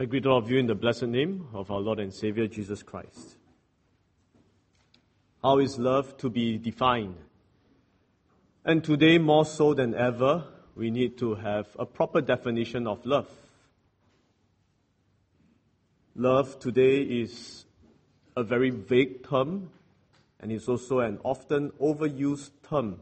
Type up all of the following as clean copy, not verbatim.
I greet all of you in the blessed name of our Lord and Savior Jesus Christ. How is love to be defined? And today, more so than ever, we need to have a proper definition of love. Love today is a very vague term, and it's also an often overused term.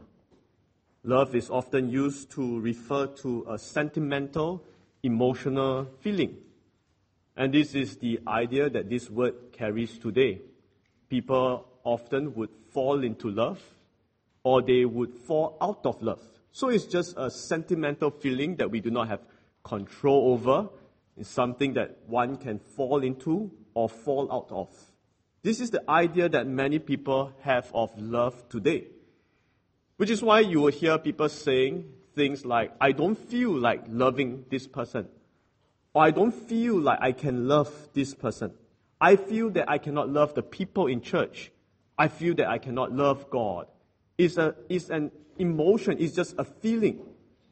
Love is often used to refer to a sentimental, emotional feeling. And this is the idea that this word carries today. People often would fall into love, or they would fall out of love. So it's just a sentimental feeling that we do not have control over. It's something that one can fall into or fall out of. This is the idea that many people have of love today. Which is why you will hear people saying things like, I don't feel like loving this person. Or I don't feel like I can love this person. I feel that I cannot love the people in church. I feel that I cannot love God. It's an emotion, it's just a feeling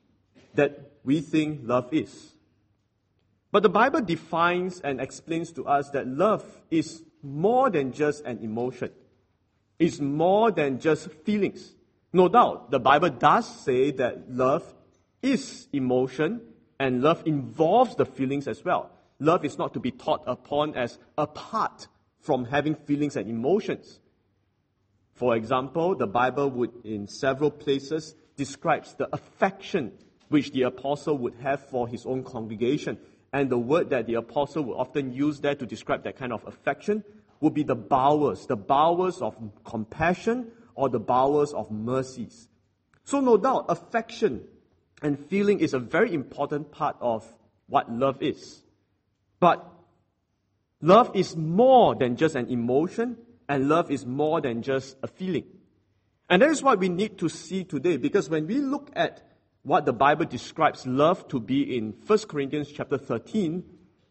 that we think love is. But the Bible defines and explains to us that love is more than just an emotion. It's more than just feelings. No doubt, the Bible does say that love is emotion, and love involves the feelings as well. Love is not to be taught upon as apart from having feelings and emotions. For example, the Bible would, in several places, describes the affection which the apostle would have for his own congregation. And the word that the apostle would often use there to describe that kind of affection would be the bowels of compassion or the bowels of mercies. So no doubt, affection and feeling is a very important part of what love is. But love is more than just an emotion, and love is more than just a feeling. And that is what we need to see today, because when we look at what the Bible describes love to be in 1 Corinthians chapter 13,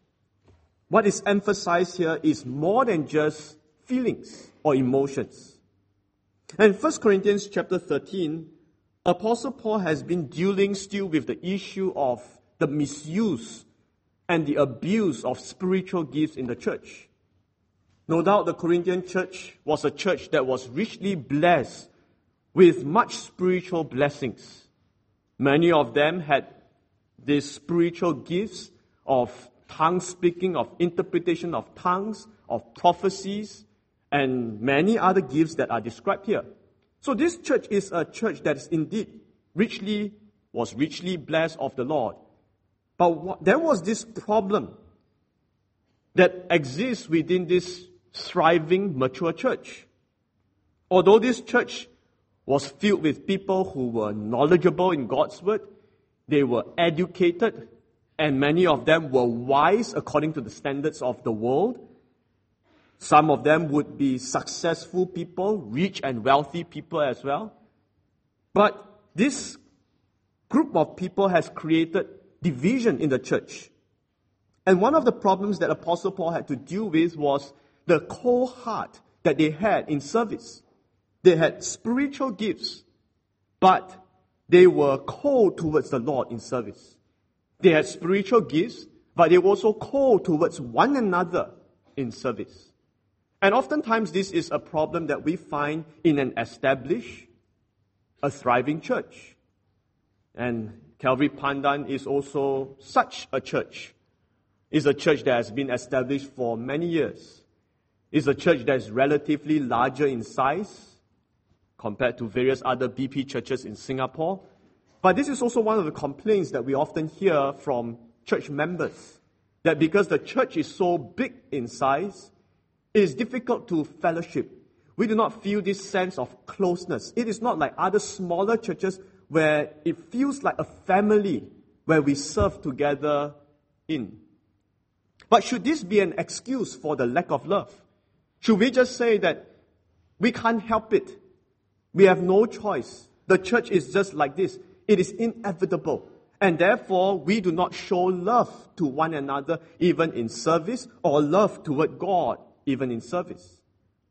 what is emphasized here is more than just feelings or emotions. And 1 Corinthians chapter 13, Apostle Paul has been dealing still with the issue of the misuse and the abuse of spiritual gifts in the church. No doubt the Corinthian church was a church that was richly blessed with much spiritual blessings. Many of them had these spiritual gifts of tongue speaking, of interpretation of tongues, of prophecies, and many other gifts that are described here. So this church is a church that is indeed was richly blessed of the Lord. But there was this problem that exists within this thriving, mature church. Although this church was filled with people who were knowledgeable in God's word, they were educated, and many of them were wise according to the standards of the world. Some of them would be successful people, rich and wealthy people as well. But this group of people has created division in the church. And one of the problems that Apostle Paul had to deal with was the cold heart that they had in service. They had spiritual gifts, but they were cold towards the Lord in service. They had spiritual gifts, but they were also cold towards one another in service. And oftentimes this is a problem that we find in an established, a thriving church. And Calvary Pandan is also such a church. It's a church that has been established for many years. It's a church that is relatively larger in size compared to various other BP churches in Singapore. But this is also one of the complaints that we often hear from church members, that because the church is so big in size, it is difficult to fellowship. We do not feel this sense of closeness. It is not like other smaller churches where it feels like a family where we serve together in. But should this be an excuse for the lack of love? Should we just say that we can't help it? We have no choice. The church is just like this. It is inevitable. And therefore, we do not show love to one another even in service, or love toward God even in service.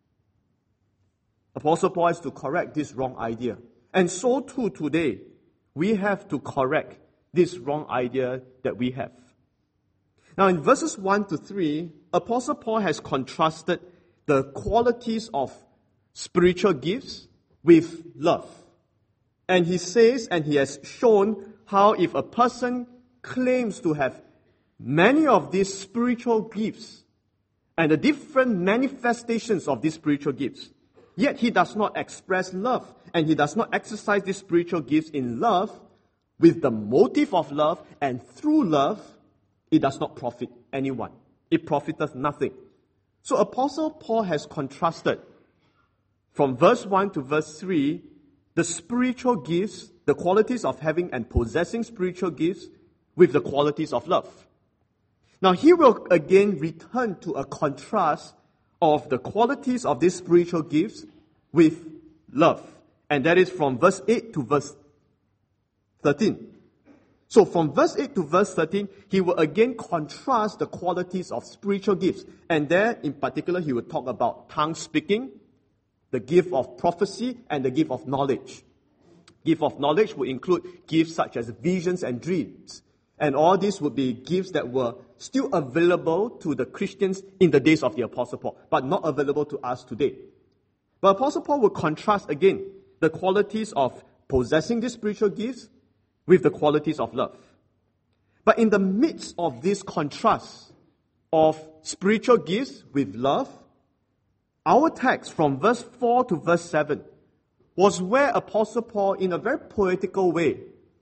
Apostle Paul has to correct this wrong idea. And so too today, we have to correct this wrong idea that we have. Now in verses 1 to 3, Apostle Paul has contrasted the qualities of spiritual gifts with love. And he says, and he has shown how if a person claims to have many of these spiritual gifts and the different manifestations of these spiritual gifts, yet he does not express love and he does not exercise these spiritual gifts in love with the motive of love and through love, it does not profit anyone. It profiteth nothing. So Apostle Paul has contrasted from verse 1 to verse 3 the spiritual gifts, the qualities of having and possessing spiritual gifts with the qualities of love. Now he will again return to a contrast of the qualities of these spiritual gifts with love. And that is from verse 8 to verse 13. So from verse 8 to verse 13, he will again contrast the qualities of spiritual gifts. And there, in particular, he will talk about tongue speaking, the gift of prophecy, and the gift of knowledge. Gift of knowledge will include gifts such as visions and dreams. And all these would be gifts that were still available to the Christians in the days of the Apostle Paul, but not available to us today. But Apostle Paul will contrast again the qualities of possessing these spiritual gifts with the qualities of love. But in the midst of this contrast of spiritual gifts with love, our text from verse 4 to verse 7 was where Apostle Paul, in a very poetical way,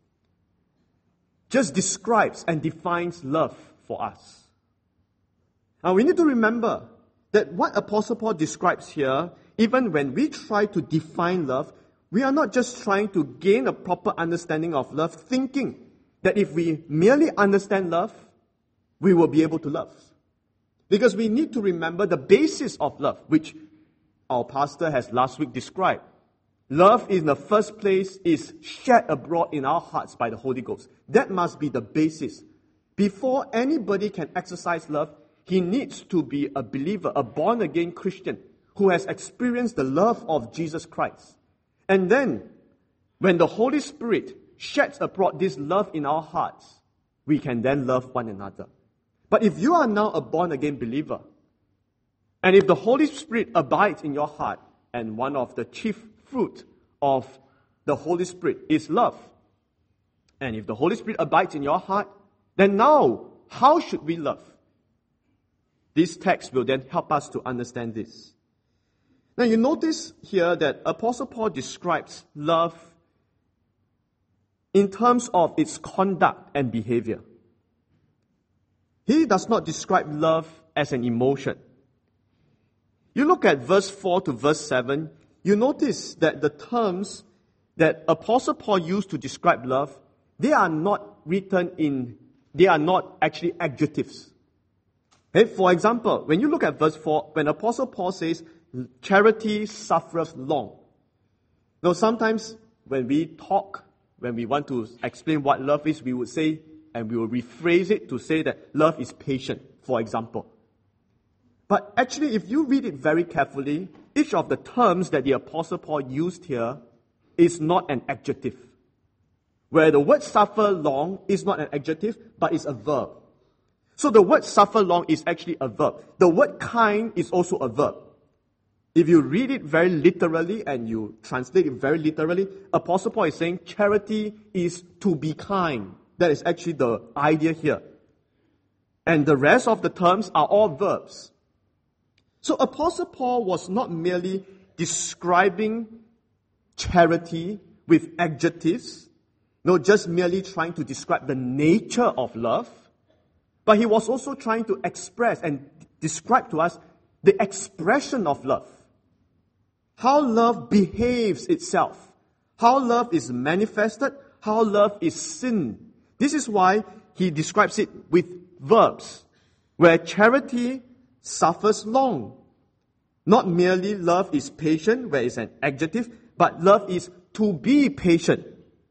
just describes and defines love for us. Now we need to remember that what Apostle Paul describes here, even when we try to define love, we are not just trying to gain a proper understanding of love, thinking that if we merely understand love, we will be able to love. Because we need to remember the basis of love, which our pastor has last week described. Love in the first place is shed abroad in our hearts by the Holy Ghost. That must be the basis. Before anybody can exercise love, he needs to be a believer, a born-again Christian who has experienced the love of Jesus Christ. And then, when the Holy Spirit sheds abroad this love in our hearts, we can then love one another. But if you are now a born-again believer, and if the Holy Spirit abides in your heart, and one of the chief fruit of the Holy Spirit is love, and if the Holy Spirit abides in your heart, then now, how should we love? This text will then help us to understand this. Now you notice here that Apostle Paul describes love in terms of its conduct and behavior. He does not describe love as an emotion. You look at verse 4 to verse 7, you notice that the terms that Apostle Paul used to describe love, they are not actually adjectives. Okay? For example, when you look at verse 4, when Apostle Paul says, charity suffereth long. Now sometimes when we talk, when we want to explain what love is, we would say, and we will rephrase it to say that love is patient, for example. But actually, if you read it very carefully, each of the terms that the Apostle Paul used here is not an adjective. Where the word suffer long is not an adjective, but is a verb. So the word suffer long is actually a verb. The word kind is also a verb. If you read it very literally and you translate it very literally, Apostle Paul is saying charity is to be kind. That is actually the idea here. And the rest of the terms are all verbs. So Apostle Paul was not merely describing charity with adjectives, not just merely trying to describe the nature of love, but he was also trying to express and describe to us the expression of love. How love behaves itself. How love is manifested. How love is seen. This is why he describes it with verbs, where charity suffers long. Not merely love is patient, where it's an adjective, but love is to be patient.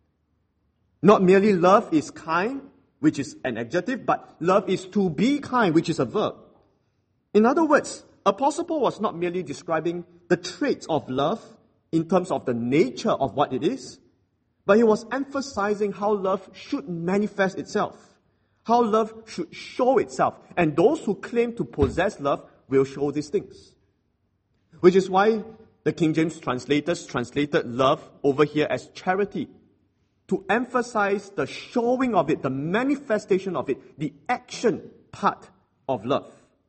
Not merely love is kind, which is an adjective, but love is to be kind, which is a verb. In other words, Apostle Paul was not merely describing the traits of love in terms of the nature of what it is, but he was emphasizing how love should manifest itself, how love should show itself. And those who claim to possess love will show these things. Which is why the King James translators translated love over here as charity, to emphasize the showing of it, the manifestation of it, the action part of love.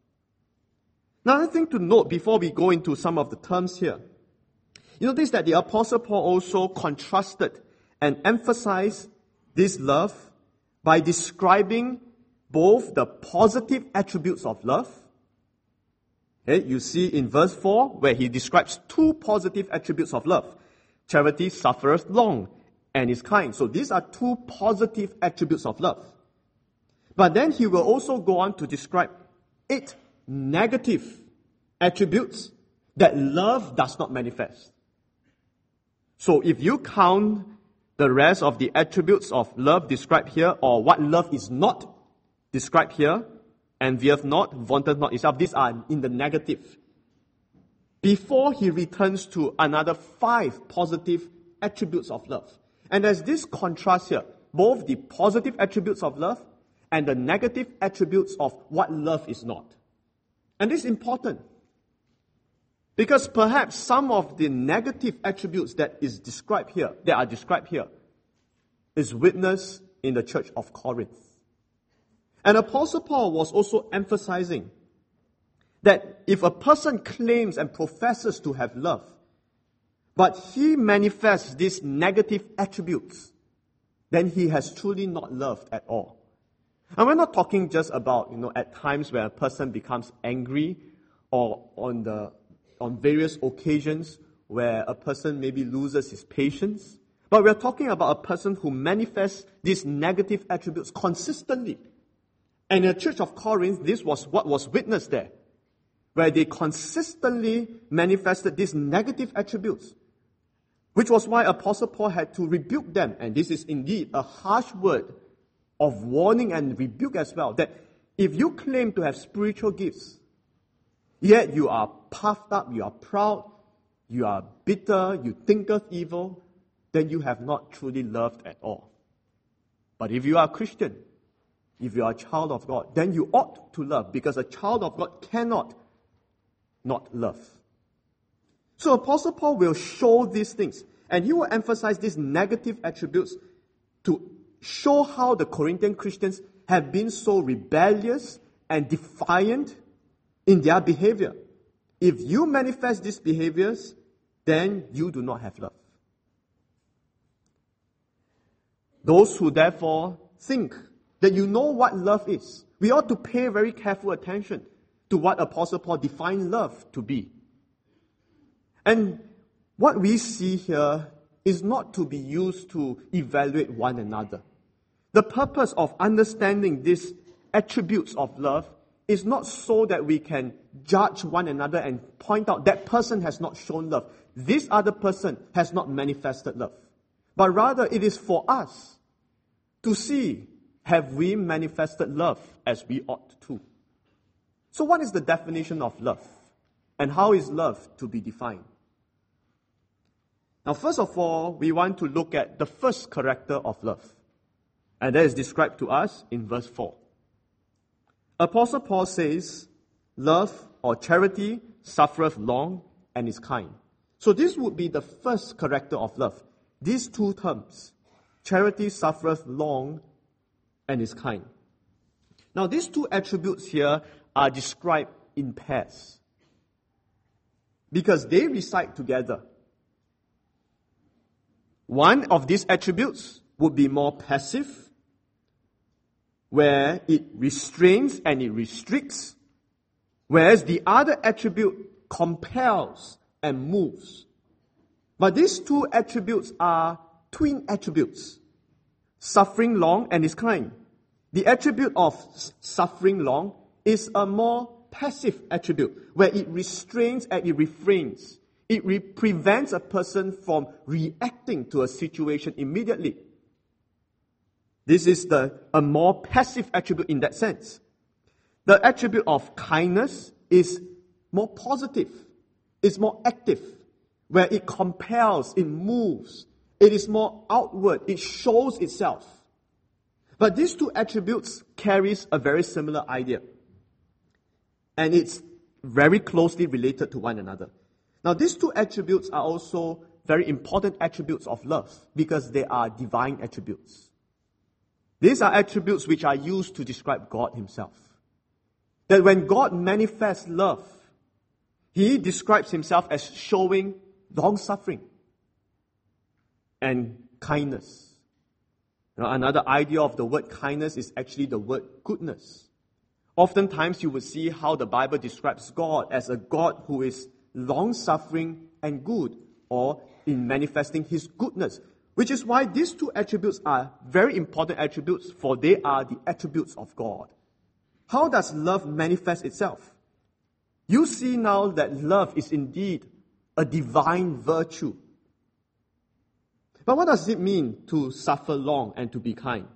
Another thing to note before we go into some of the terms here, you notice that the Apostle Paul also contrasted and emphasized this love by describing both the positive attributes of love. Okay, you see in verse 4 where he describes two positive attributes of love. Charity suffereth long and is kind. So these are two positive attributes of love. But then he will also go on to describe 8 negative attributes that love does not manifest. So if you count the rest of the attributes of love described here, or what love is not described here, envieth not, vaunteth not itself, these are in the negative. Before he returns to another 5 positive attributes of love. And there's this contrast here, both the positive attributes of love and the negative attributes of what love is not. And this is important, because perhaps some of the negative attributes that are described here, is witnessed in the church of Corinth. And Apostle Paul was also emphasizing that if a person claims and professes to have love, but he manifests these negative attributes, then he has truly not loved at all. And we're not talking just about, at times where a person becomes angry, or on various occasions where a person maybe loses his patience. But we're talking about a person who manifests these negative attributes consistently. And in the church of Corinth, this was what was witnessed there, where they consistently manifested these negative attributes, which was why Apostle Paul had to rebuke them. And this is indeed a harsh word of warning and rebuke as well, that if you claim to have spiritual gifts, yet you are puffed up, you are proud, you are bitter, you thinketh evil, then you have not truly loved at all. But if you are a Christian, if you are a child of God, then you ought to love, because a child of God cannot not love. So Apostle Paul will show these things, and he will emphasize these negative attributes to show how the Corinthian Christians have been so rebellious and defiant in their behavior. If you manifest these behaviors, then you do not have love. Those who therefore think that you know what love is, we ought to pay very careful attention to what Apostle Paul defined love to be. And what we see here is not to be used to evaluate one another. The purpose of understanding these attributes of love is not so that we can judge one another and point out that person has not shown love, this other person has not manifested love. But rather it is for us to see, have we manifested love as we ought to? So what is the definition of love? And how is love to be defined? Now, first of all, we want to look at the first character of love. And that is described to us in verse 4. Apostle Paul says, love or charity suffereth long and is kind. So this would be the first character of love. These two terms, charity suffereth long and is kind. Now these two attributes here are described in pairs, because they reside together. One of these attributes would be more passive, where it restrains and it restricts, whereas the other attribute compels and moves. But these two attributes are twin attributes, suffering long and is kind. The attribute of suffering long is a more passive attribute, where it restrains and it refrains. It prevents a person from reacting to a situation immediately. This is a more passive attribute in that sense. The attribute of kindness is more positive. It's more active, where it compels, it moves. It is more outward. It shows itself. But these two attributes carries a very similar idea. And it's very closely related to one another. Now, these two attributes are also very important attributes of love because they are divine attributes. These are attributes which are used to describe God himself. That when God manifests love, he describes himself as showing long-suffering and kindness. Now, another idea of the word kindness is actually the word goodness. Oftentimes you will see how the Bible describes God as a God who is long-suffering and good, or in manifesting his goodness, which is why these two attributes are very important attributes, for they are the attributes of God. How does love manifest itself? You see now that love is indeed a divine virtue. But what does it mean to suffer long and to be kind?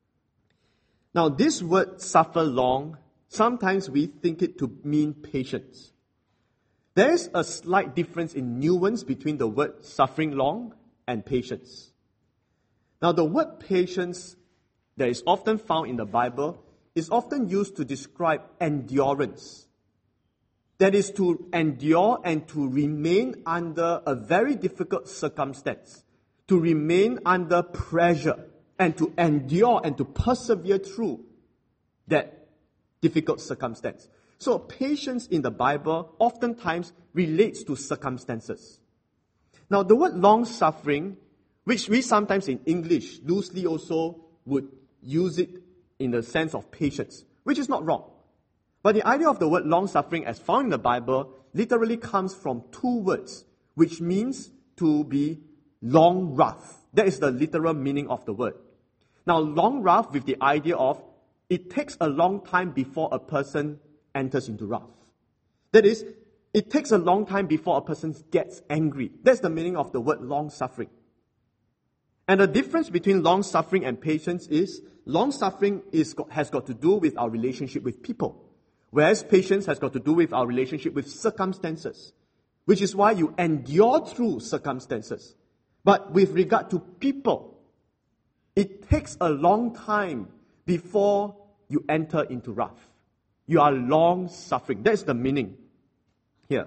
Now, this word suffer long, sometimes we think it to mean patience. There is a slight difference in nuance between the word suffering long and patience. Now, the word patience that is often found in the Bible is often used to describe endurance. That is, to endure and to remain under a very difficult circumstance, to remain under pressure, and to endure and to persevere through that difficult circumstance. So patience in the Bible oftentimes relates to circumstances. Now, the word long-suffering, which we sometimes in English loosely also would use it in the sense of patience, which is not wrong. But the idea of the word long-suffering as found in the Bible literally comes from two words, which means to be long wrath. That is the literal meaning of the word. Now, long wrath with the idea of it takes a long time before a person enters into wrath. That is, it takes a long time before a person gets angry. That's the meaning of the word long-suffering. And the difference between long-suffering and patience is long-suffering has got to do with our relationship with people, whereas patience has got to do with our relationship with circumstances, which is why you endure through circumstances. But with regard to people, it takes a long time before you enter into wrath. You are long-suffering. That's the meaning here.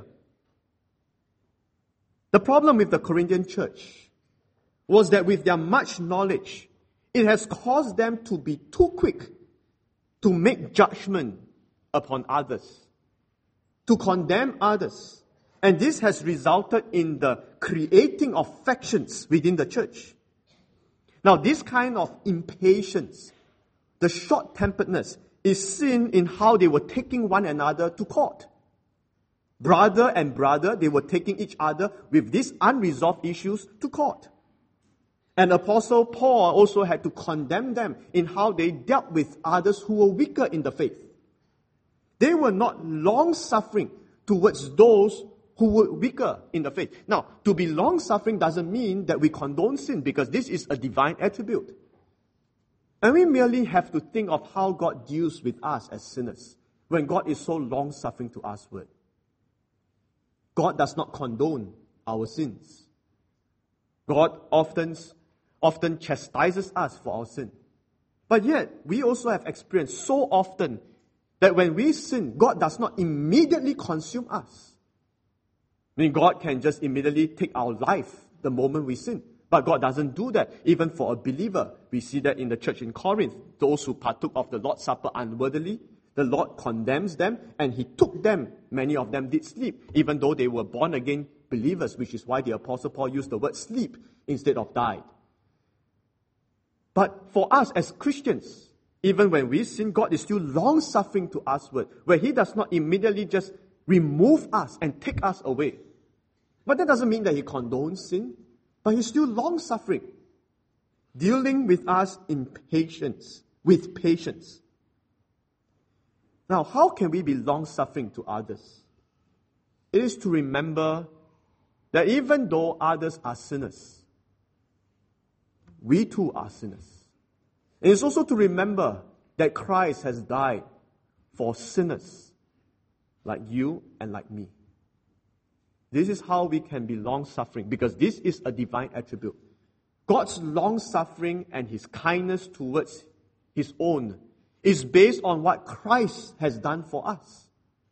The problem with the Corinthian church was that with their much knowledge, it has caused them to be too quick to make judgment upon others, to condemn others. And this has resulted in the creating of factions within the church. Now, this kind of impatience, the short-temperedness, is seen in how they were taking one another to court. Brother and brother, they were taking each other with these unresolved issues to court. And Apostle Paul also had to condemn them in how they dealt with others who were weaker in the faith. They were not long-suffering towards those who were weaker in the faith. Now, to be long-suffering doesn't mean that we condone sin, because this is a divine attribute. And we merely have to think of how God deals with us as sinners when God is so long-suffering to us. God does not condone our sins. God often chastises us for our sin. But yet, we also have experienced so often that when we sin, God does not immediately consume us. I mean, God can just immediately take our life the moment we sin. But God doesn't do that, even for a believer. We see that in the church in Corinth. Those who partook of the Lord's Supper unworthily, the Lord condemns them, and He took them. Many of them did sleep, even though they were born-again believers, which is why the Apostle Paul used the word sleep instead of died. But for us as Christians, even when we sin, God is still long-suffering to us, where He does not immediately just remove us and take us away. But that doesn't mean that He condones sin, but He's still long-suffering, dealing with us in patience, with patience. Now, how can we be long-suffering to others? It is to remember that even though others are sinners, we too are sinners. It is also to remember that Christ has died for sinners like you and like me. This is how we can be long-suffering, because this is a divine attribute. God's long-suffering and His kindness towards His own, is based on what Christ has done for us,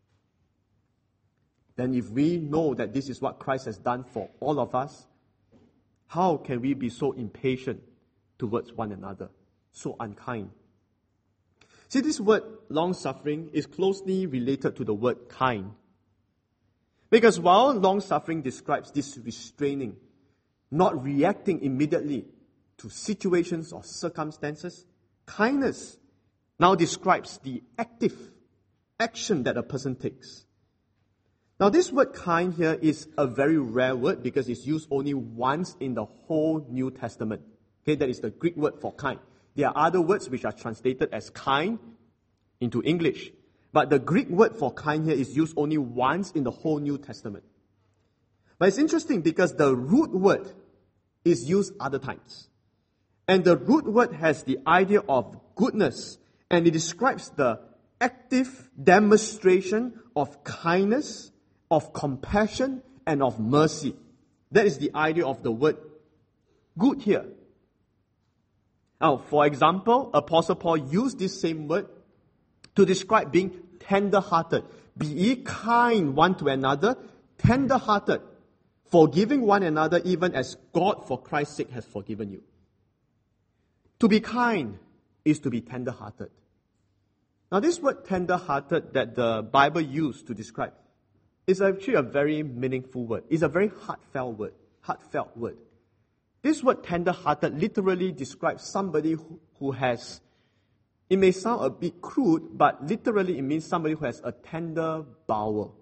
then if we know that this is what Christ has done for all of us, how can we be so impatient towards one another, so unkind? See, this word long-suffering is closely related to the word kind. Because while long-suffering describes this restraining, not reacting immediately to situations or circumstances, kindness now describes the active action that a person takes. Now, this word kind here is a very rare word because it's used only once in the whole New Testament. Okay, that is the Greek word for kind. There are other words which are translated as kind into English. But the Greek word for kind here is used only once in the whole New Testament. But it's interesting because the root word is used other times. And the root word has the idea of goodness, and it describes the active demonstration of kindness, of compassion, and of mercy. That is the idea of the word good here. Now, for example, Apostle Paul used this same word to describe being tender-hearted. Be ye kind one to another, tender-hearted, forgiving one another even as God for Christ's sake has forgiven you. To be kind is to be tender-hearted. Now, this word tender-hearted that the Bible used to describe is actually a very meaningful word. It's a very heartfelt word. This word tender-hearted literally describes somebody who has, it may sound a bit crude, but literally it means somebody who has a tender bowel.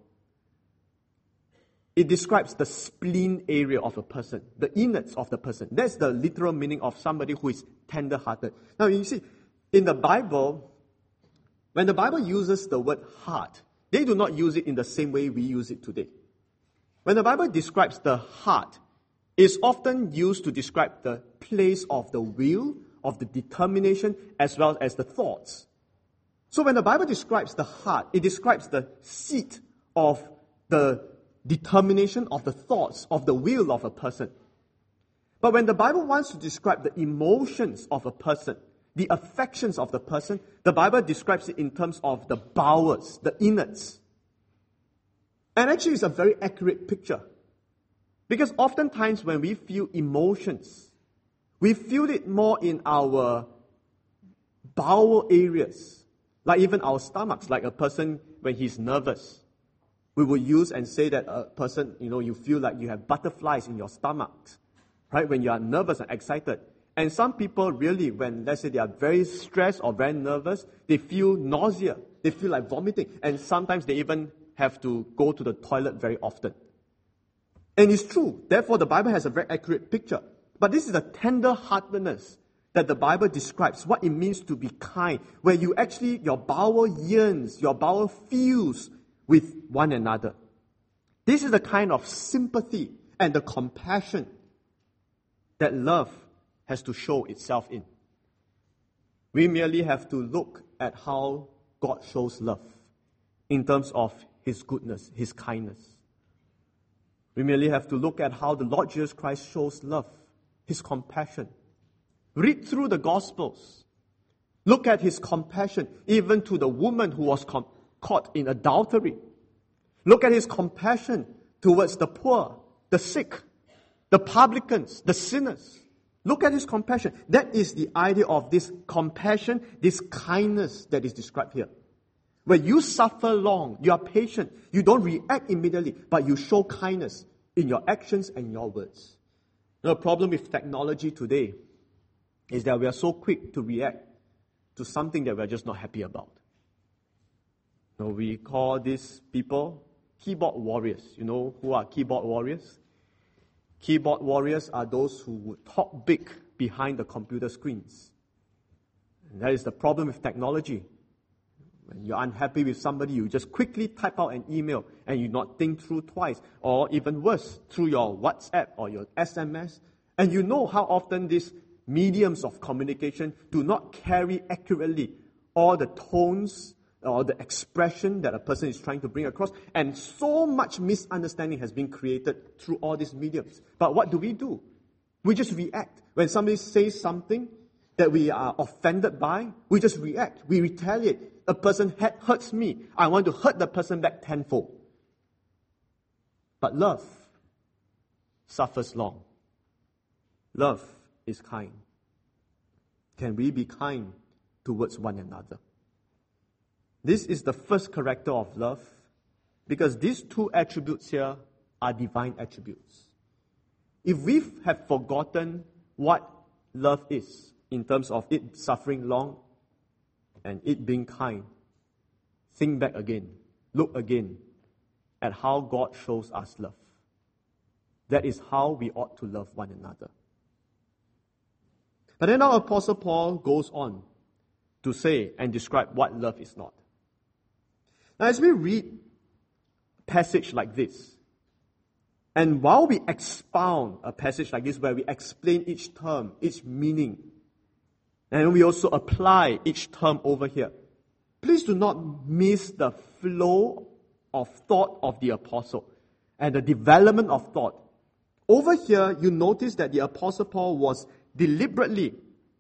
It describes the spleen area of a person, the innards of the person. That's the literal meaning of somebody who is tender-hearted. Now, you see, in the Bible, when the Bible uses the word heart, they do not use it in the same way we use it today. When the Bible describes the heart, it's often used to describe the place of the will, of the determination, as well as the thoughts. So when the Bible describes the heart, it describes the seat of the determination, of the thoughts, of the will of a person. But when the Bible wants to describe the emotions of a person, the affections of the person, the Bible describes it in terms of the bowels, the innards. And actually it's a very accurate picture. Because oftentimes when we feel emotions, we feel it more in our bowel areas, like even our stomachs, like a person when he's nervous. We will use and say that a person, you feel like you have butterflies in your stomach, right? When you are nervous and excited. And some people really, when let's say they are very stressed or very nervous, they feel nausea. They feel like vomiting. And sometimes they even have to go to the toilet very often. And it's true. Therefore, the Bible has a very accurate picture. But this is the tender-heartedness that the Bible describes, what it means to be kind, where you actually, your bowel yearns, your bowel feels with one another. This is the kind of sympathy and the compassion that love has to show itself in. We merely have to look at how God shows love in terms of His goodness, His kindness. We merely have to look at how the Lord Jesus Christ shows love, His compassion. Read through the Gospels. Look at His compassion even to the woman who was caught in adultery. Look at His compassion towards the poor, the sick, the publicans, the sinners. Look at His compassion. That is the idea of this compassion, this kindness that is described here. Where you suffer long, you are patient, you don't react immediately, but you show kindness in your actions and your words. Now, the problem with technology today is that we are so quick to react to something that we are just not happy about. Now, we call these people keyboard warriors. You know who are keyboard warriors? Keyboard warriors are those who would talk big behind the computer screens. And that is the problem with technology. When you're unhappy with somebody, you just quickly type out an email and you not think through twice, or even worse, through your WhatsApp or your SMS. And you know how often these mediums of communication do not carry accurately all the tones or the expression that a person is trying to bring across. And so much misunderstanding has been created through all these mediums. But what do? We just react. When somebody says something, that we are offended by, we just react, we retaliate. A person hurts me, I want to hurt the person back tenfold. But love suffers long. Love is kind. Can we be kind towards one another? This is the first character of love, because these two attributes here are divine attributes. If we have forgotten what love is, in terms of it suffering long and it being kind, think back again, look again at how God shows us love. That is how we ought to love one another. But then our Apostle Paul goes on to say and describe what love is not. Now, as we read a passage like this, and while we expound a passage like this where we explain each term, each meaning, and we also apply each term over here, please do not miss the flow of thought of the apostle and the development of thought. Over here, you notice that the Apostle Paul was deliberately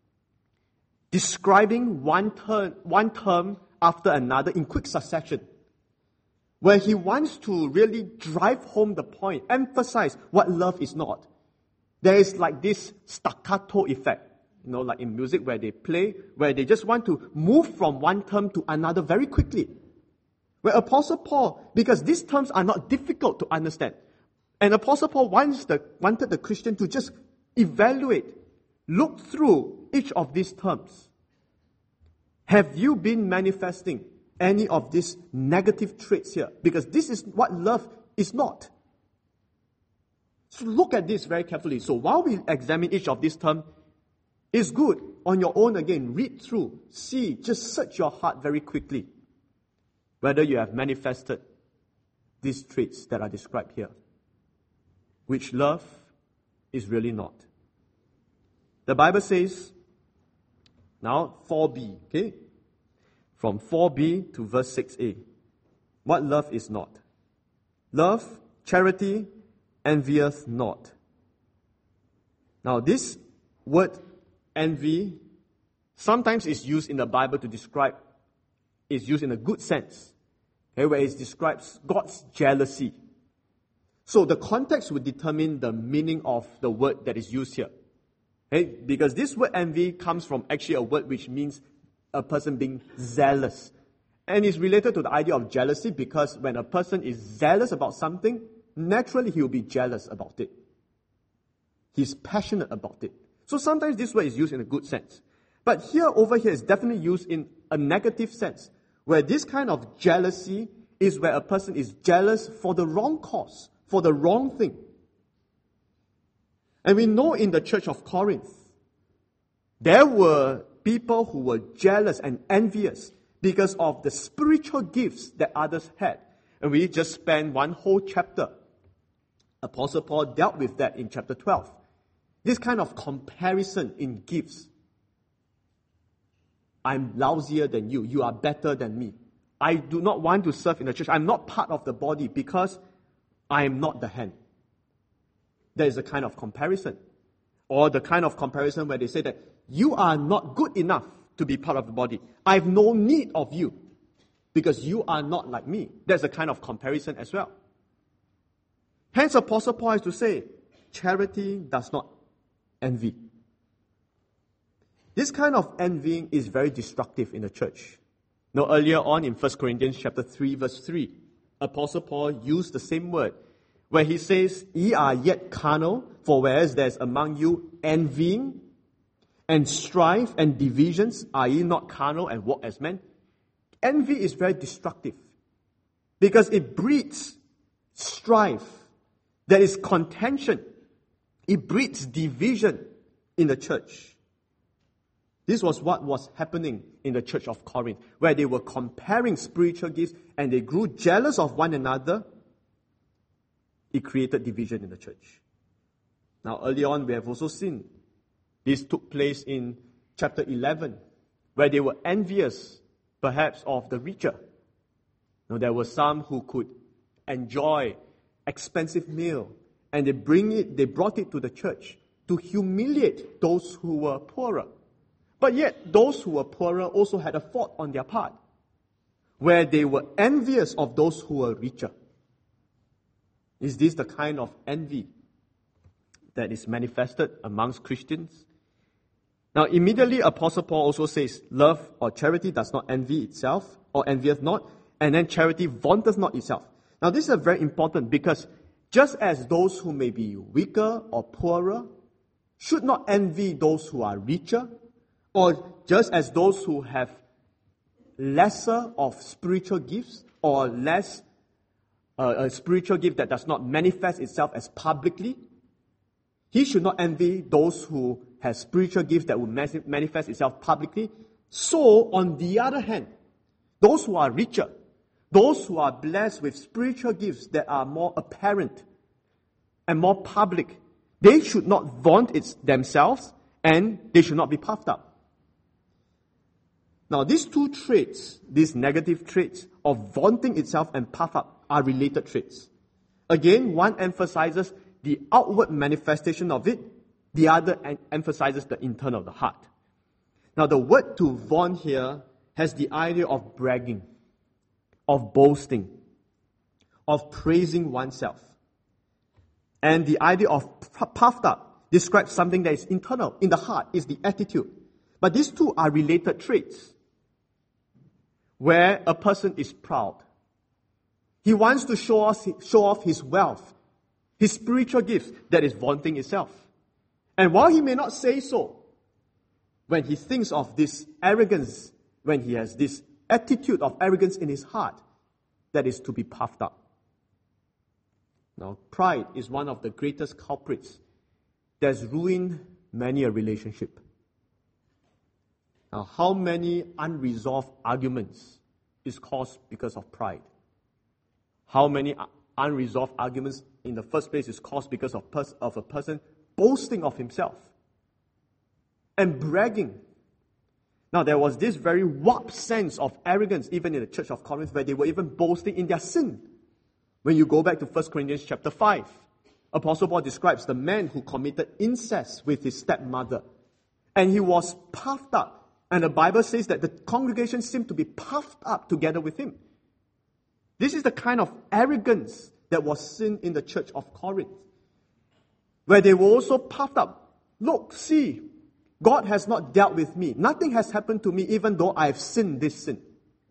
describing one term after another in quick succession, where he wants to really drive home the point, emphasize what love is not. There is like this staccato effect, like in music where they play, where they just want to move from one term to another very quickly. Where Apostle Paul, because these terms are not difficult to understand, and Apostle Paul wanted the Christian to just evaluate, look through each of these terms. Have you been manifesting any of these negative traits here? Because this is what love is not. So look at this very carefully. So while we examine each of these terms, it's good on your own again, read through, see, just search your heart very quickly, whether you have manifested these traits that are described here, which love is really not. The Bible says, now 4b, okay? From 4b to verse 6a. What love is not. Love, charity, envieth not. Now this word envy sometimes is used in the Bible to describe, is used in a good sense, okay, where it describes God's jealousy. So the context would determine the meaning of the word that is used here. Okay? Because this word envy comes from actually a word which means a person being zealous. And it's related to the idea of jealousy because when a person is zealous about something, naturally he will be jealous about it. He's passionate about it. So sometimes this word is used in a good sense. But over here is definitely used in a negative sense, where this kind of jealousy is where a person is jealous for the wrong cause, for the wrong thing. And we know in the church of Corinth, there were people who were jealous and envious because of the spiritual gifts that others had. And we just spent one whole chapter. Apostle Paul dealt with that in chapter 12. This kind of comparison in gifts. I'm lousier than you. You are better than me. I do not want to serve in the church. I'm not part of the body because I am not the hand. There is a kind of comparison. Or the kind of comparison where they say that you are not good enough to be part of the body. I have no need of you because you are not like me. There's a kind of comparison as well. Hence, Apostle Paul has to say, charity does not envy. This kind of envying is very destructive in the church. Now, earlier on in 1 Corinthians chapter 3, verse 3, Apostle Paul used the same word, where he says, ye are yet carnal, for whereas there is among you envying and strife and divisions, are ye not carnal and walk as men? Envy is very destructive because it breeds strife. There is contention. It breeds division in the church. This was what was happening in the church of Corinth, where they were comparing spiritual gifts and they grew jealous of one another. It created division in the church. Now, early on, we have also seen this took place in chapter 11, where they were envious, perhaps, of the richer. Now, there were some who could enjoy expensive meal, and they brought it to the church to humiliate those who were poorer. But yet, those who were poorer also had a fault on their part, where they were envious of those who were richer. Is this the kind of envy that is manifested amongst Christians? Now, immediately, Apostle Paul also says, love or charity does not envy itself, or envieth not, and then charity vaunteth not itself. Now, this is very important because just as those who may be weaker or poorer should not envy those who are richer, or just as those who have lesser of spiritual gifts or less a spiritual gift that does not manifest itself as publicly, he should not envy those who have spiritual gifts that will manifest itself publicly. So, on the other hand, those who are richer, those who are blessed with spiritual gifts that are more apparent and more public, they should not vaunt themselves and they should not be puffed up. Now, these two traits, these negative traits of vaunting itself and puff up, are related traits. Again, one emphasizes the outward manifestation of it, the other emphasizes the internal, the heart. Now, the word to vaunt here has the idea of bragging, of boasting, of praising oneself. And the idea of puffed up describes something that is internal, in the heart, is the attitude. But these two are related traits. Where a person is proud, he wants to show off his wealth, his spiritual gifts, that is vaunting itself. And while he may not say so, when he thinks of this arrogance, when he has this attitude of arrogance in his heart, that is to be puffed up. Now, pride is one of the greatest culprits that's ruined many a relationship. Now, how many unresolved arguments is caused because of pride? How many unresolved arguments in the first place is caused because of a person boasting of himself and bragging? Now, there was this very warped sense of arrogance even in the church of Corinth, where they were even boasting in their sin. When you go back to 1 Corinthians chapter 5, Apostle Paul describes the man who committed incest with his stepmother, and he was puffed up. And the Bible says that the congregation seemed to be puffed up together with him. This is the kind of arrogance that was seen in the church of Corinth, where they were also puffed up. Look, see, God has not dealt with me. Nothing has happened to me, even though I have sinned this sin.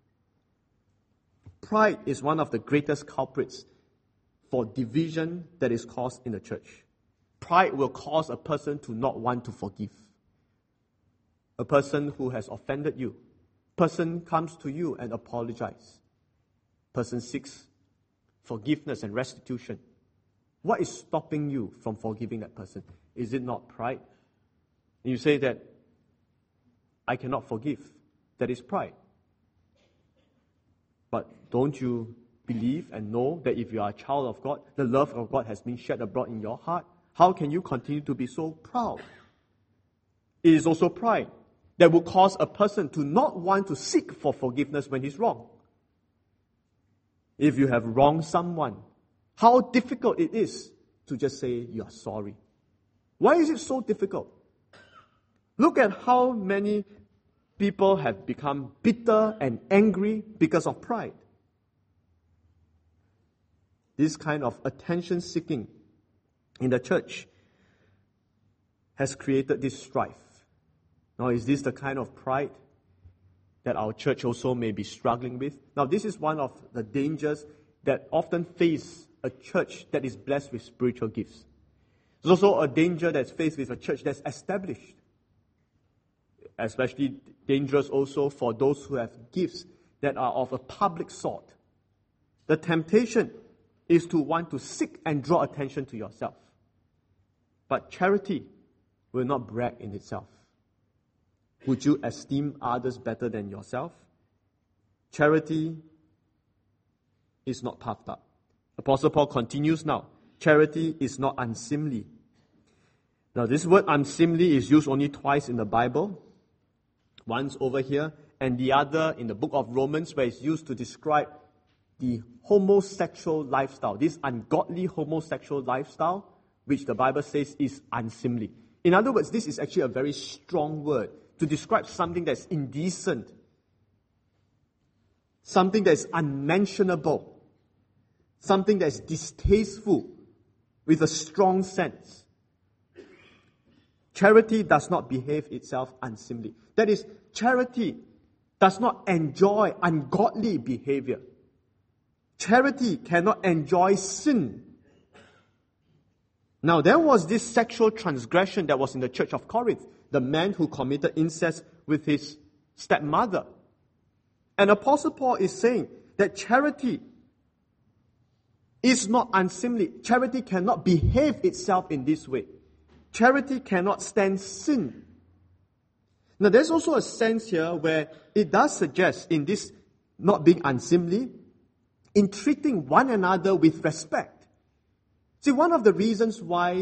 Pride is one of the greatest culprits for division that is caused in the church. Pride will cause a person to not want to forgive. A person who has offended you. Person comes to you and apologizes. Person seeks forgiveness and restitution. What is stopping you from forgiving that person? Is it not pride? And you say that, I cannot forgive. That is pride. But don't you believe and know that if you are a child of God, the love of God has been shed abroad in your heart? How can you continue to be so proud? It is also pride that will cause a person to not want to seek for forgiveness when he's wrong. If you have wronged someone, how difficult it is to just say you are sorry. Why is it so difficult? Look at how many people have become bitter and angry because of pride. This kind of attention-seeking in the church has created this strife. Now, is this the kind of pride that our church also may be struggling with? Now, this is one of the dangers that often face a church that is blessed with spiritual gifts. There's also a danger that's faced with a church that's established. Especially dangerous also for those who have gifts that are of a public sort. The temptation is to want to seek and draw attention to yourself. But charity will not brag in itself. Would you esteem others better than yourself? Charity is not puffed up. Apostle Paul continues now. Charity is not unseemly. Now, this word unseemly is used only twice in the Bible. Once over here, and the other in the book of Romans, where it's used to describe the homosexual lifestyle, this ungodly homosexual lifestyle, which the Bible says is unseemly. In other words, this is actually a very strong word to describe something that's indecent, something that's unmentionable, something that's distasteful with a strong sense. Charity does not behave itself unseemly. That is, charity does not enjoy ungodly behavior. Charity cannot enjoy sin. Now, there was this sexual transgression that was in the church of Corinth, the man who committed incest with his stepmother. And Apostle Paul is saying that charity is not unseemly. Charity cannot behave itself in this way. Charity cannot stand sin. Now, there's also a sense here where it does suggest in this not being unseemly, in treating one another with respect. See, one of the reasons why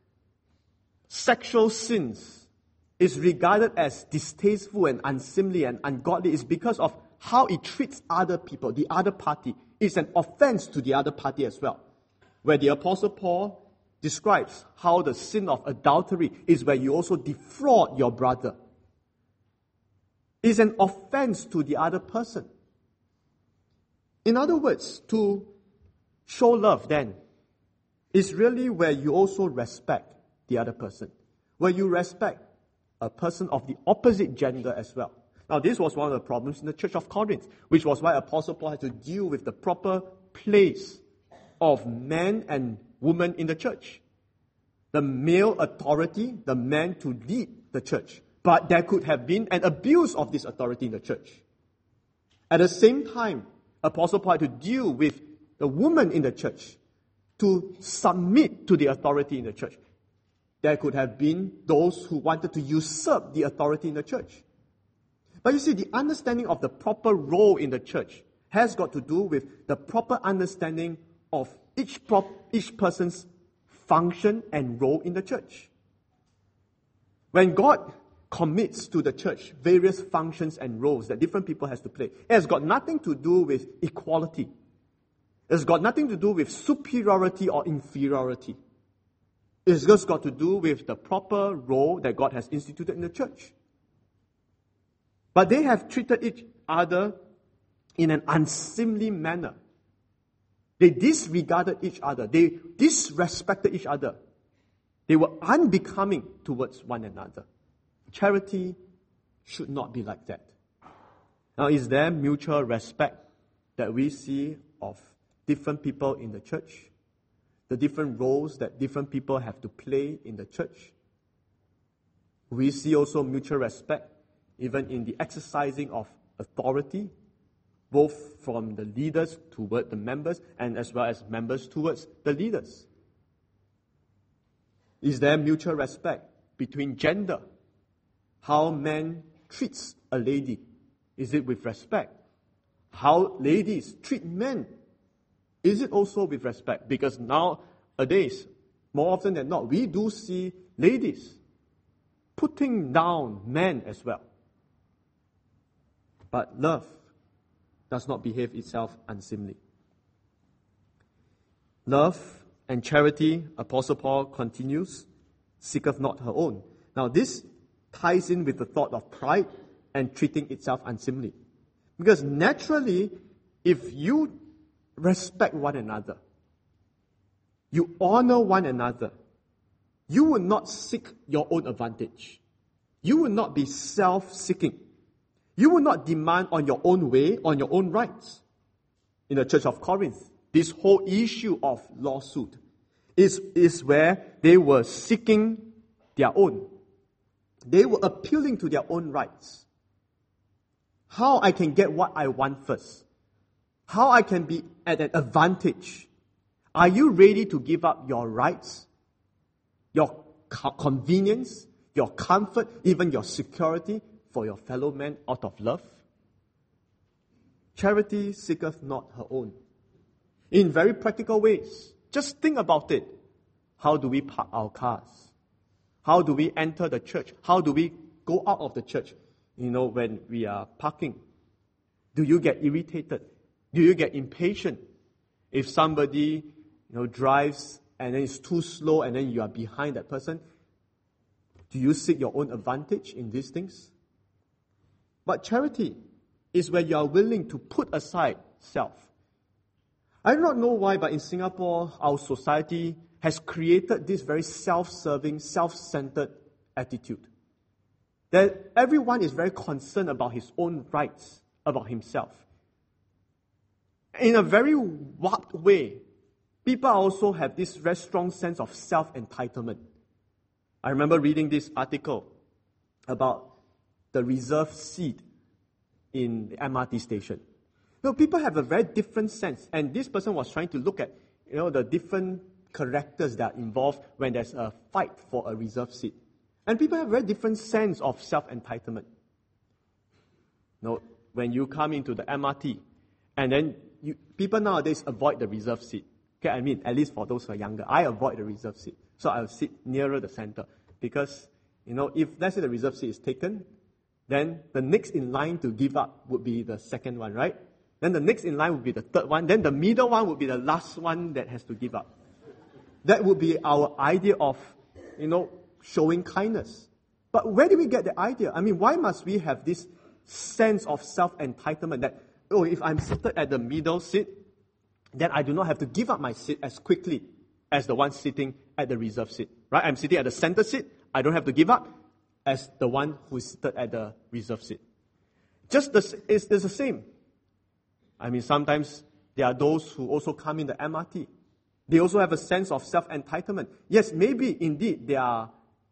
sexual sins is regarded as distasteful and unseemly and ungodly is because of how it treats other people, the other party. It's an offense to the other party as well. Where the Apostle Paul describes how the sin of adultery is where you also defraud your brother. It's an offense to the other person. In other words, to show love then is really where you also respect the other person, where you respect a person of the opposite gender as well. Now, this was one of the problems in the church of Corinth, which was why Apostle Paul had to deal with the proper place of man and woman in the church. The male authority, the man to lead the church. But there could have been an abuse of this authority in the church. At the same time, Apostle Paul had to deal with the woman in the church to submit to the authority in the church. There could have been those who wanted to usurp the authority in the church. But you see, the understanding of the proper role in the church has got to do with the proper understanding of each person's function and role in the church. When God commits to the church various functions and roles that different people has to play, it has got nothing to do with equality. It has got nothing to do with superiority or inferiority. It's just got to do with the proper role that God has instituted in the church. But they have treated each other in an unseemly manner. They disregarded each other. They disrespected each other. They were unbecoming towards one another. Charity should not be like that. Now, is there mutual respect that we see of different people in the church? The different roles that different people have to play in the church? We see also mutual respect even in the exercising of authority, both from the leaders toward the members and as well as members towards the leaders. Is there mutual respect between gender? How man treats a lady, is it with respect? How ladies treat men, is it also with respect? Because nowadays, more often than not, we do see ladies putting down men as well. But love does not behave itself unseemly. Love and charity, Apostle Paul continues, seeketh not her own. Now this ties in with the thought of pride and treating itself unseemly. Because naturally, if you respect one another, you honor one another, you will not seek your own advantage. You will not be self-seeking. You will not demand on your own way, on your own rights. In the church of Corinth, this whole issue of lawsuit is where they were seeking their own. They were appealing to their own rights. How I can get what I want first. How I can be at an advantage. Are you ready to give up your rights, your convenience, your comfort, even your security for your fellow man out of love? Charity seeketh not her own. In very practical ways, just think about it. How do we park our cars? How do we enter the church? How do we go out of the church? When we are parking, do you get irritated? Do you get impatient? If somebody, drives and then it's too slow and then you are behind that person, do you seek your own advantage in these things? But charity is where you are willing to put aside self. I do not know why, but in Singapore, our society has created this very self-serving, self-centered attitude. That everyone is very concerned about his own rights, about himself. In a very warped way, people also have this very strong sense of self-entitlement. I remember reading this article about the reserved seat in the MRT station. People have a very different sense, and this person was trying to look at, the different characters that are involved when there's a fight for a reserved seat. And people have a very different sense of self-entitlement. When you come into the MRT, and then people nowadays avoid the reserved seat. Okay, at least for those who are younger, I avoid the reserved seat. So I'll sit nearer the center. Because, if let's say the reserved seat is taken, then the next in line to give up would be the second one, right? Then the next in line would be the third one. Then the middle one would be the last one that has to give up. That would be our idea of, showing kindness. But where do we get the idea? Why must we have this sense of self-entitlement that, if I'm seated at the middle seat, then I do not have to give up my seat as quickly as the one sitting at the reserved seat. Right? I'm sitting at the center seat. I don't have to give up as the one who is seated at the reserved seat. It's the same. Sometimes there are those who also come in the MRT. They also have a sense of self-entitlement. Yes, maybe indeed they are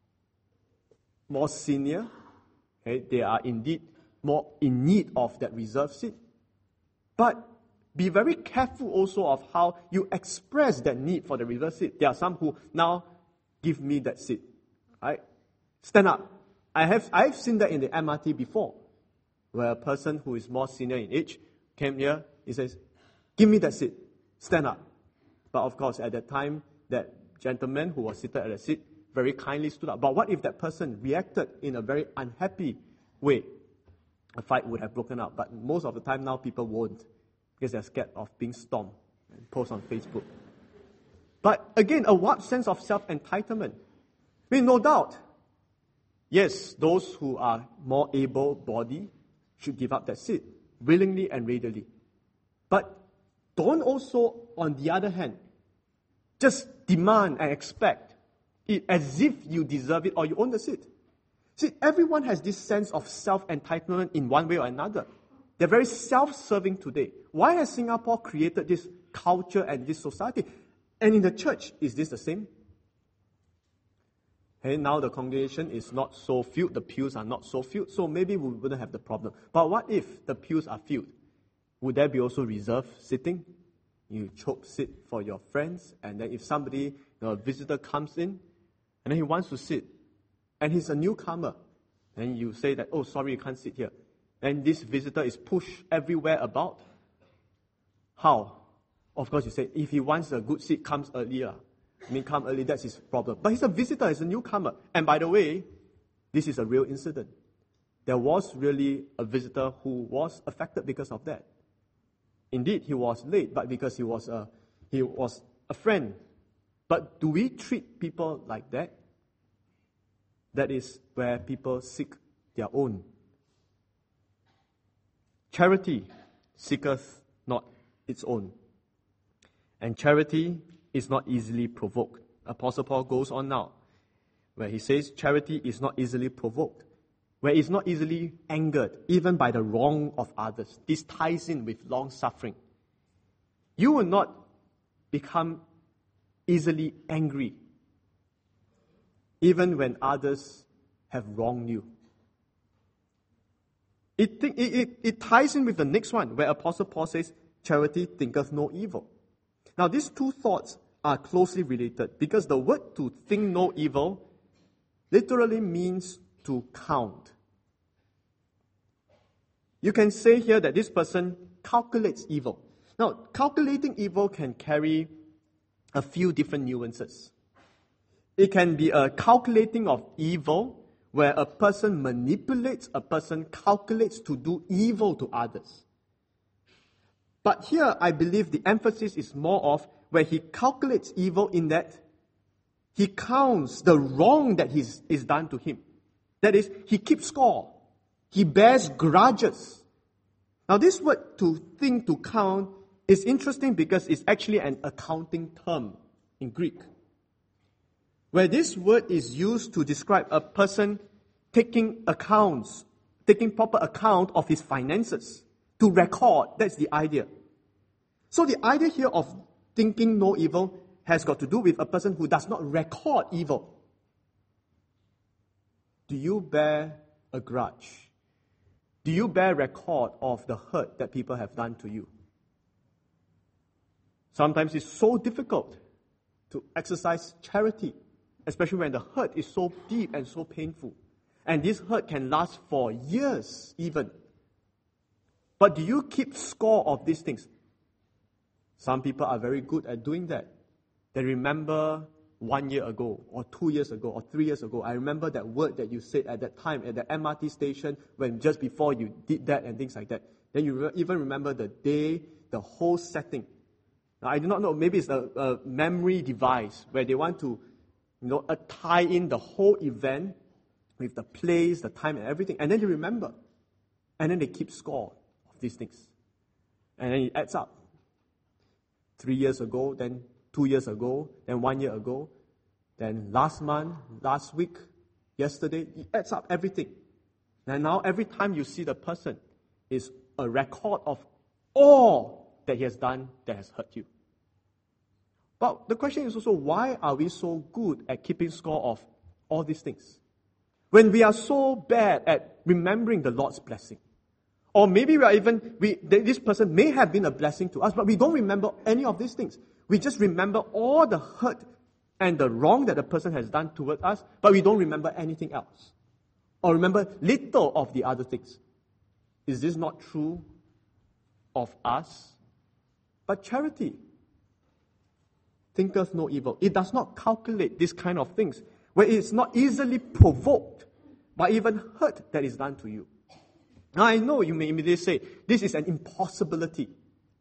more senior. Okay? They are indeed more in need of that reserved seat. But be very careful also of how you express that need for the reserved seat. There are some who now give me that seat. Right? Stand up. I've seen that in the MRT before, where a person who is more senior in age came here, he says, give me that seat, stand up. But of course, at that time, that gentleman who was seated at the seat very kindly stood up. But what if that person reacted in a very unhappy way? A fight would have broken out. But most of the time now, people won't, because they're scared of being stormed and post on Facebook. But again, a what sense of self-entitlement? No doubt, yes, those who are more able-bodied should give up that seat, willingly and readily. But don't also, on the other hand, just demand and expect it as if you deserve it or you own the seat. See, everyone has this sense of self-entitlement in one way or another. They're very self-serving today. Why has Singapore created this culture and this society? And in the church, is this the same? Hey, now the congregation is not so filled, the pews are not so filled, so maybe we wouldn't have the problem. But what if the pews are filled? Would there be also reserved sitting? You chope seat for your friends, and then if somebody, a visitor comes in, and then he wants to sit, and he's a newcomer, then you say that, sorry, you can't sit here. And this visitor is pushed everywhere about. How? Of course, you say, if he wants a good seat, comes earlier. Come early, that's his problem. But he's a visitor, he's a newcomer. And by the way, this is a real incident. There was really a visitor who was affected because of that. Indeed, he was late, but because he was a friend. But do we treat people like that? That is where people seek their own. Charity seeketh not its own. And charity is not easily provoked. Apostle Paul goes on now, where he says charity is not easily provoked, where it's not easily angered, even by the wrong of others. This ties in with long-suffering. You will not become easily angry, even when others have wronged you. It ties in with the next one, where Apostle Paul says, charity thinketh no evil. Now, these two thoughts are closely related, because the word to think no evil literally means to count. You can say here that this person calculates evil. Now, calculating evil can carry a few different nuances. It can be a calculating of evil, where a person manipulates, a person calculates to do evil to others. But here, I believe the emphasis is more of where he calculates evil in that he counts the wrong that is done to him. That is, he keeps score. He bears grudges. Now this word to think, to count, is interesting because it's actually an accounting term in Greek, where this word is used to describe a person taking proper account of his finances, to record. That's the idea. So the idea here of thinking no evil has got to do with a person who does not record evil. Do you bear a grudge? Do you bear record of the hurt that people have done to you? Sometimes it's so difficult to exercise charity, especially when the hurt is so deep and so painful. And this hurt can last for years even. But do you keep score of these things? Some people are very good at doing that. They remember 1 year ago, or 2 years ago, or 3 years ago. I remember that word that you said at that time at the MRT station when just before you did that and things like that. Then you even remember the day, the whole setting. Now, I do not know, maybe it's a memory device where they want to tie in the whole event with the place, the time, and everything. And then they remember. And then they keep score of these things. And then it adds up. 3 years ago, then 2 years ago, then 1 year ago, then last month, last week, yesterday, it adds up everything. And now every time you see the person is a record of all that he has done that has hurt you. But the question is also, why are we so good at keeping score of all these things? When we are so bad at remembering the Lord's blessing. Or maybe this person may have been a blessing to us, but we don't remember any of these things. We just remember all the hurt and the wrong that the person has done toward us, but we don't remember anything else. Or remember little of the other things. Is this not true of us? But charity thinketh no evil. It does not calculate these kind of things, where it is not easily provoked by even hurt that is done to you. Now I know you may immediately say, this is an impossibility.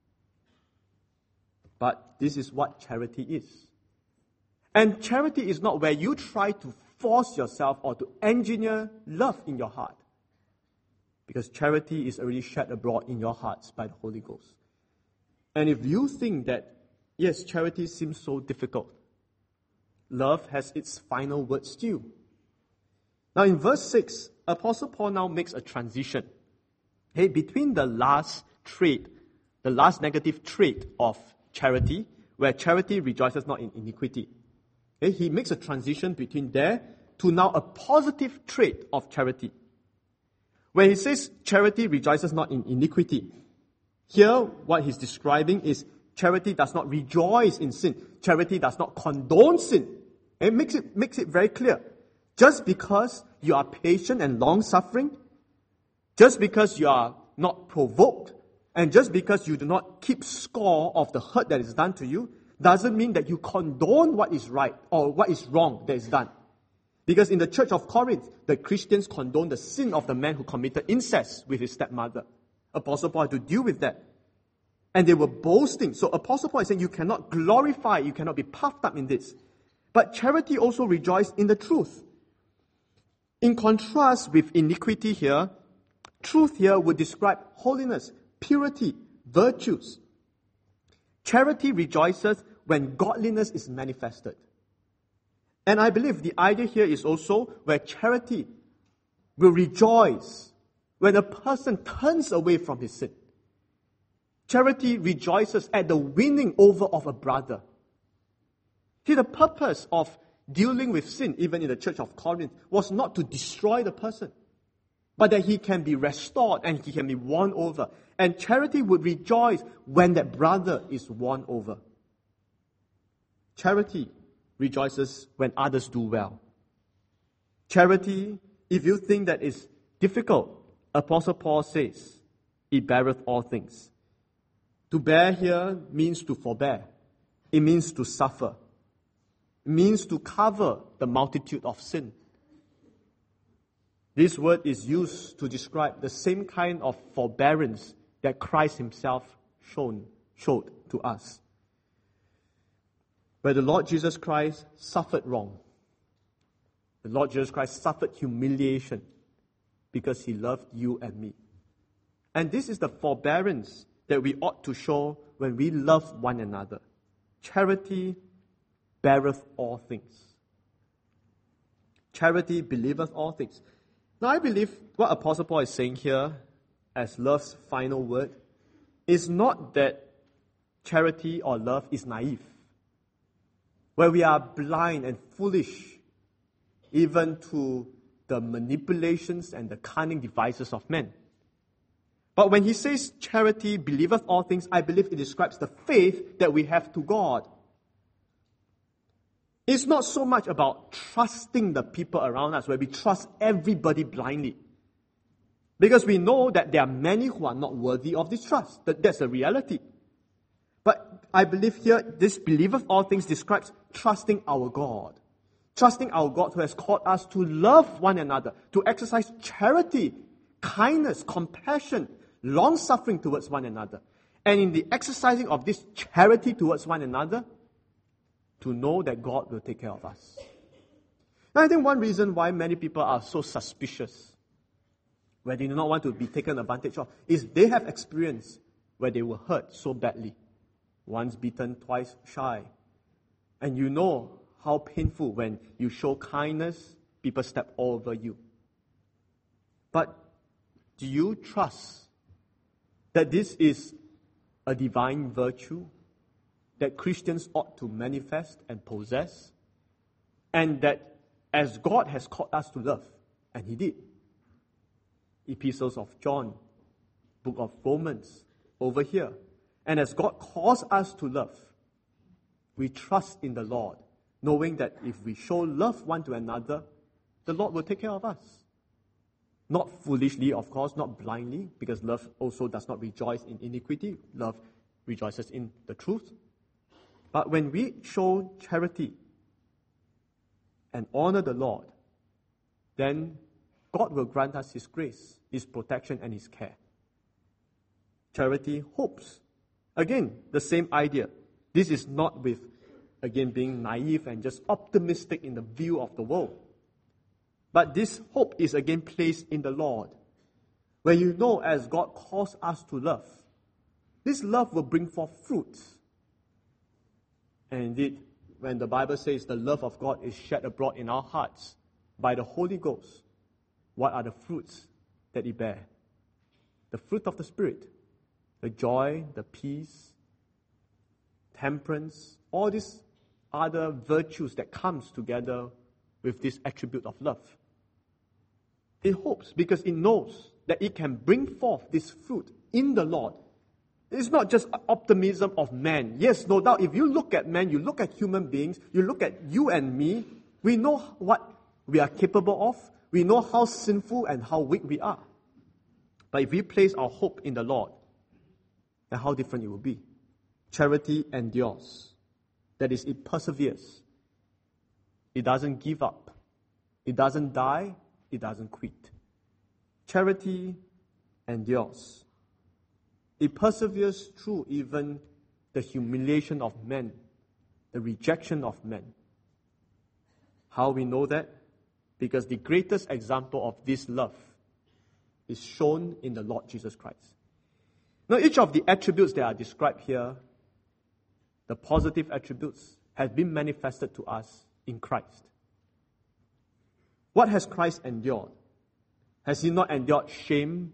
But this is what charity is. And charity is not where you try to force yourself or to engineer love in your heart. Because charity is already shed abroad in your hearts by the Holy Ghost. And if you think that, yes, charity seems so difficult, love has its final word still. Now in verse 6, Apostle Paul now makes a transition. Between the last trait, the last negative trait of charity, where charity rejoices not in iniquity. He makes a transition between there to now a positive trait of charity. When he says charity rejoices not in iniquity, here what he's describing is charity does not rejoice in sin. Charity does not condone sin. It makes it very clear. Just because you are patient and long-suffering, just because you are not provoked, and just because you do not keep score of the hurt that is done to you, doesn't mean that you condone what is right or what is wrong that is done. Because in the church of Corinth, the Christians condoned the sin of the man who committed incest with his stepmother. Apostle Paul had to deal with that. And they were boasting. So Apostle Paul is saying you cannot glorify, you cannot be puffed up in this. But charity also rejoices in the truth. In contrast with iniquity here, truth here would describe holiness, purity, virtues. Charity rejoices when godliness is manifested. And I believe the idea here is also where charity will rejoice when a person turns away from his sin. Charity rejoices at the winning over of a brother. See, the purpose of dealing with sin, even in the church of Corinth, was not to destroy the person, but that he can be restored and he can be won over. And charity would rejoice when that brother is won over. Charity rejoices when others do well. Charity, if you think that is difficult, Apostle Paul says, it beareth all things. To bear here means to forbear. It means to suffer. It means to cover the multitude of sin. This word is used to describe the same kind of forbearance that Christ himself showed to us. Where the Lord Jesus Christ suffered wrong. The Lord Jesus Christ suffered humiliation. because he loved you and me. And this is the forbearance that we ought to show when we love one another. Charity beareth all things. Charity believeth all things. Now I believe what Apostle Paul is saying here as love's final word is not that charity or love is naive, where we are blind and foolish even to the manipulations and the cunning devices of men. But when he says charity believeth all things, I believe it describes the faith that we have to God. It's not so much about trusting the people around us, where we trust everybody blindly. Because we know that there are many who are not worthy of this trust. That's a reality. But I believe here, this believeth all things describes trusting our God. Trusting our God who has called us to love one another, to exercise charity, kindness, compassion, long-suffering towards one another. And in the exercising of this charity towards one another, to know that God will take care of us. Now, I think one reason why many people are so suspicious, where they do not want to be taken advantage of, is they have experience where they were hurt so badly. Once bitten, twice shy. And you know how painful when you show kindness, people step all over you. But do you trust that this is a divine virtue that Christians ought to manifest and possess? And that as God has called us to love, and He did, epistles of John, book of Romans, over here, and as God calls us to love, we trust in the Lord, knowing that if we show love one to another, the Lord will take care of us. Not foolishly, of course, not blindly, because love also does not rejoice in iniquity. Love rejoices in the truth. But when we show charity and honor the Lord, then God will grant us His grace, His protection, and His care. Charity hopes. Again, the same idea. This is not with, again, being naive and just optimistic in the view of the world. But this hope is again placed in the Lord, where you know as God calls us to love, this love will bring forth fruits. And indeed, when the Bible says the love of God is shed abroad in our hearts by the Holy Ghost, what are the fruits that it bear? The fruit of the Spirit, the joy, the peace, temperance, all these other virtues that comes together with this attribute of love. It hopes because it knows that it can bring forth this fruit in the Lord. It's not just optimism of man. Yes, no doubt, if you look at man, you look at human beings, you look at you and me, we know what we are capable of, we know how sinful and how weak we are. But if we place our hope in the Lord, then how different it will be. Charity endures. That is, it perseveres. It doesn't give up. It doesn't die. It doesn't quit. Charity endures. It perseveres through even the humiliation of men, the rejection of men. How we know that? Because the greatest example of this love is shown in the Lord Jesus Christ. Now, each of the attributes that are described here, the positive attributes, has been manifested to us in Christ. What has Christ endured? Has He not endured shame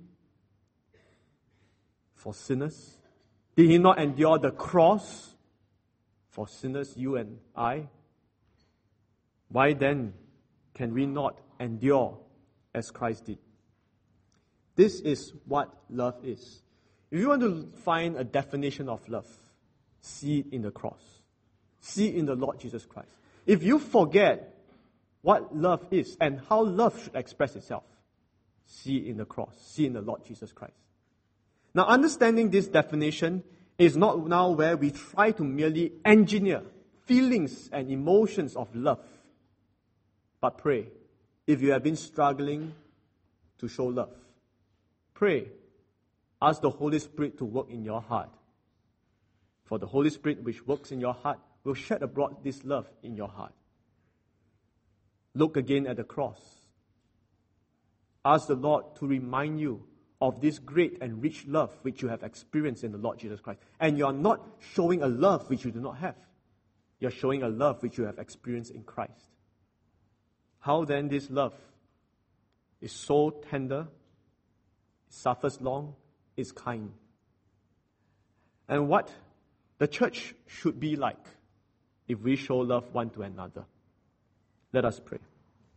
for sinners? Did He not endure the cross for sinners, you and I? Why then can we not endure as Christ did? This is what love is. If you want to find a definition of love, see it in the cross. See it in the Lord Jesus Christ. If you forget what love is and how love should express itself, see it in the cross. See it in the Lord Jesus Christ. Now, understanding this definition is not now where we try to merely engineer feelings and emotions of love. But pray, if you have been struggling to show love, pray. Ask the Holy Spirit to work in your heart. For the Holy Spirit which works in your heart will shed abroad this love in your heart. Look again at the cross. Ask the Lord to remind you of this great and rich love which you have experienced in the Lord Jesus Christ. And you are not showing a love which you do not have. You are showing a love which you have experienced in Christ. How then this love is so tender, suffers long, is kind. And what the church should be like if we show love one to another. Let us pray.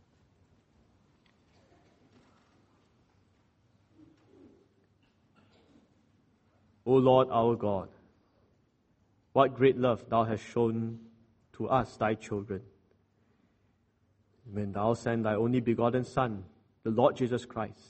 O Lord our God, what great love Thou hast shown to us, Thy children, when Thou sent Thy only begotten Son, the Lord Jesus Christ,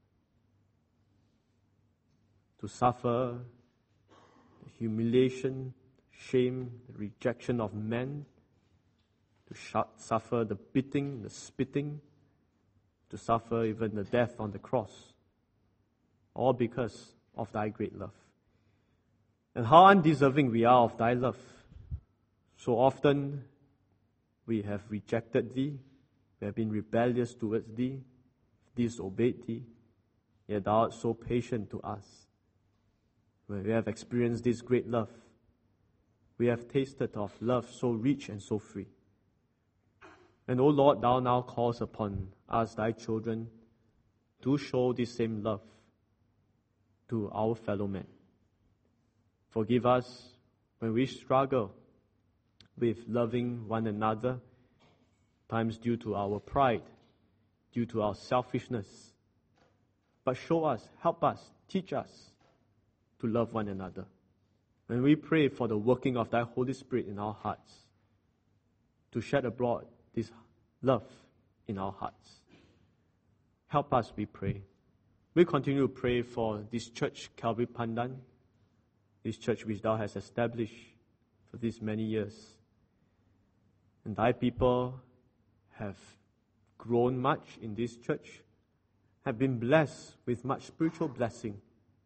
to suffer the humiliation, shame, the rejection of men, to suffer the beating, the spitting, to suffer even the death on the cross, all because of Thy great love. And how undeserving we are of Thy love. So often we have rejected Thee, we have been rebellious towards Thee, disobeyed Thee, yet Thou art so patient to us. When we have experienced this great love, we have tasted of love so rich and so free. And O Lord, Thou now calls upon us, Thy children, to show this same love to our fellow men. Forgive us when we struggle with loving one another, times due to our pride, due to our selfishness. But show us, help us, teach us to love one another. When we pray for the working of Thy Holy Spirit in our hearts, to shed abroad this love in our hearts. Help us, we pray. We continue to pray for this church, Calvary Pandan, this church which Thou hast established for these many years. And Thy people have grown much in this church, have been blessed with much spiritual blessing.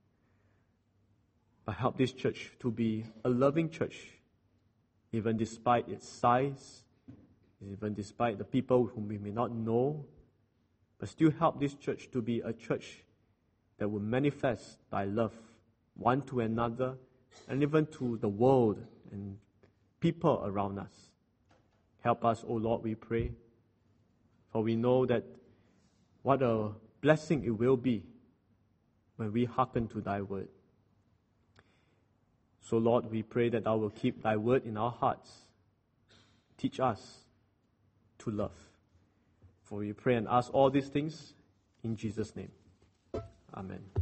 But help this church to be a loving church, even despite its size, even despite the people whom we may not know, but still help this church to be a church that will manifest Thy love one to another and even to the world and people around us. Help us, O Lord, we pray, for we know that what a blessing it will be when we hearken to Thy word. So, Lord, we pray that Thou will keep Thy word in our hearts. Teach us to love. For we pray and ask all these things in Jesus' name. Amen.